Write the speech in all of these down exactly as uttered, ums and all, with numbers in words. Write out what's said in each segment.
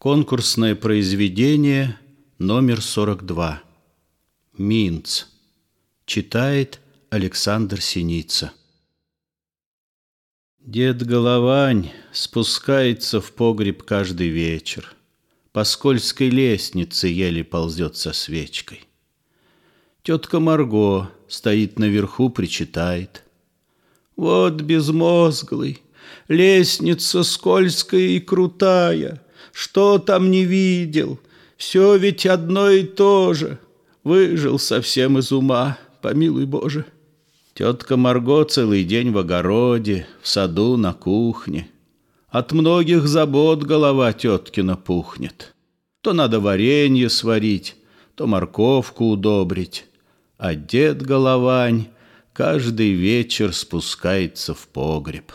Конкурсное произведение номер сорок два. Минц. Читает Александр Синица. Дед Головань спускается в погреб каждый вечер. По скользкой лестнице еле ползет со свечкой. Тетка Марго стоит наверху, причитает: «Вот безмозглый, лестница скользкая и крутая, что там не видел, все ведь одно и то же, выжил совсем из ума, помилуй Боже». Тетка Марго целый день в огороде, в саду, на кухне. От многих забот голова теткина пухнет. То надо варенье сварить, то морковку удобрить. А дед Головань каждый вечер спускается в погреб.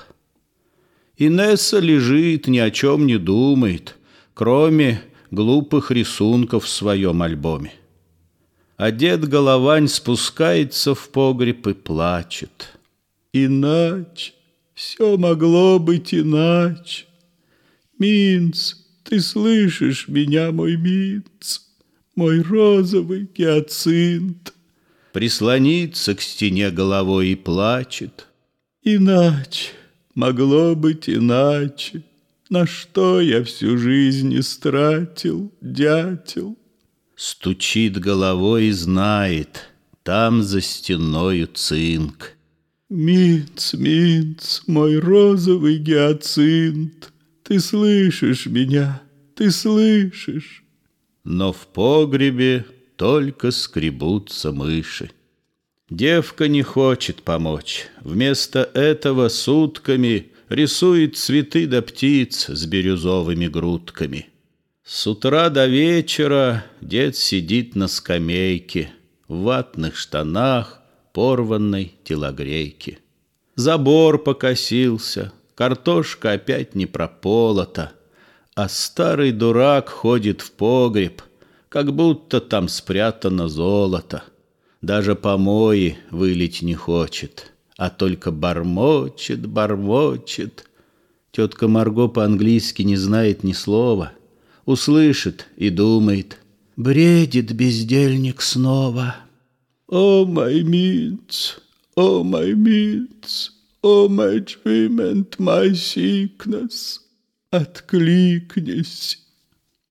Инесса лежит, ни о чем не думает, кроме глупых рисунков в своем альбоме. А дед Головань спускается в погреб и плачет: «Иначе, все могло быть иначе. Минц, ты слышишь меня, мой Минц, мой розовый гиацинт?» Прислонится к стене головой и плачет: «Иначе, могло быть иначе. На что я всю жизнь истратил, дятел?» Стучит головой и знает: там за стеною цинк. «Минц, Минц, мой розовый гиацинт, ты слышишь меня, ты слышишь?» Но в погребе только скребутся мыши. Девка не хочет помочь. Вместо этого сутками рисует цветы да птиц с бирюзовыми грудками. С утра до вечера дед сидит на скамейке, в ватных штанах, порванной телогрейке. Забор покосился, картошка опять не прополота, а старый дурак ходит в погреб, как будто там спрятано золото. Даже помои вылить не хочет, а только бормочет, бормочет. Тетка Марго по-английски не знает ни слова. Услышит и думает: бредит бездельник снова. «О, мой Минц, о, мой Минц, о, my dream and my sickness, откликнись,